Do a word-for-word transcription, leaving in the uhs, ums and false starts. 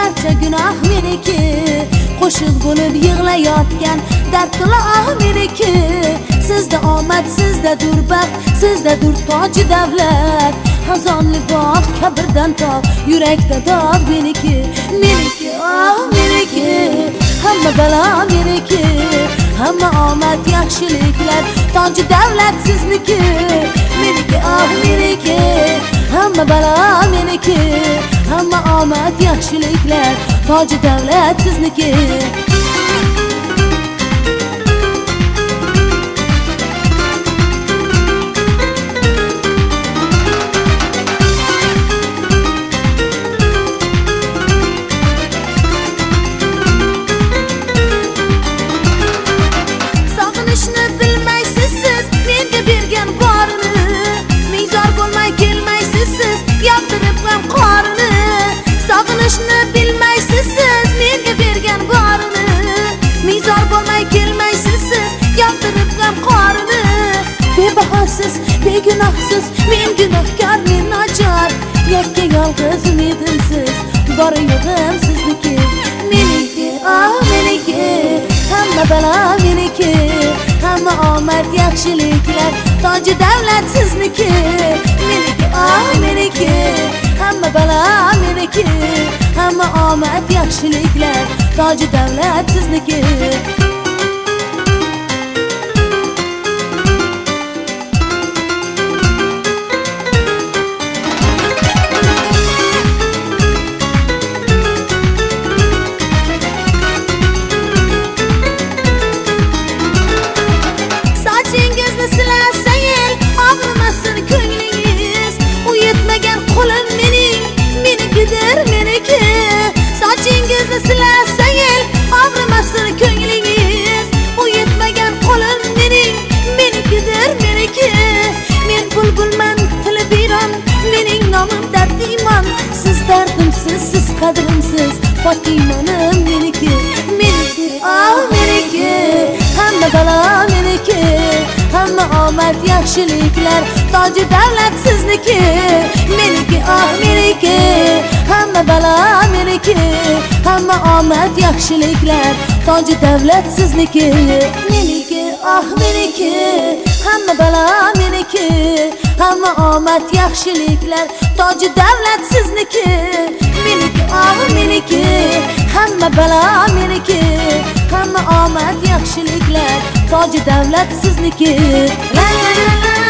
barcha gunoh meniki, qo'shiq bo'lib yig'layotgan dard quloq meniki. Sizda omad, sizda dur baxt, sizda dur toj davlat. Xazonli bog' kabrdan tog', yurakda dog' meniki, meniki, oh meniki. Hamma balo meniki, hamma omad yaxshiliklar, toj davlat sizniki, meniki, oh meniki. Hamma balo meniki, hamma omad yaxshiliklar, toj davlat sizniki. Sog'inishni bilmaysiz siz, menga bergan borini. Mizor bo'lmay kelmaysiz siz, yondirib g'am qorini. Bebahosiz, begunohsiz, men gunohkor, men nochor. Yakka yolg'iz umidimsiz, bor yo'g'im sizniki, meniki, oh meniki. Hamma balo meniki, hamma omad yaxshiliklar, toj davlat sizniki, meniki, oh meniki. Hamma balo meniki, hamma omad yaxshiliklar, toj davlat sizniki. Sochingizni silasang, og'rimasin ko'nglingiz. U yetmagan qo'lim mening, menikidir meniki. Sochingizni silasang, og'rimasin ko'nglingiz. U yetmagan qo'lim mening, menikidir meniki. Men bulbulman, tili biron, mening nomim dardimon. Siz dardimsiz, siz qadrimsiz, Fotimanim meniki, meniki, oh meniki. Hamma balo meniki, hamma omad yaxshiliklar, toj davlat sizniki, meniki, oh meniki. Hamma balo meniki, hamma omad yaxshiliklar, toj davlat sizniki, meniki, oh meniki. Hamma balo meniki, hamma omad yaxshiliklar, toj davlat sizniki, meniki, oh meniki. Hamma balo meniki, hamma omad yaxshiliklar, toj davlat sizniki, la la la la.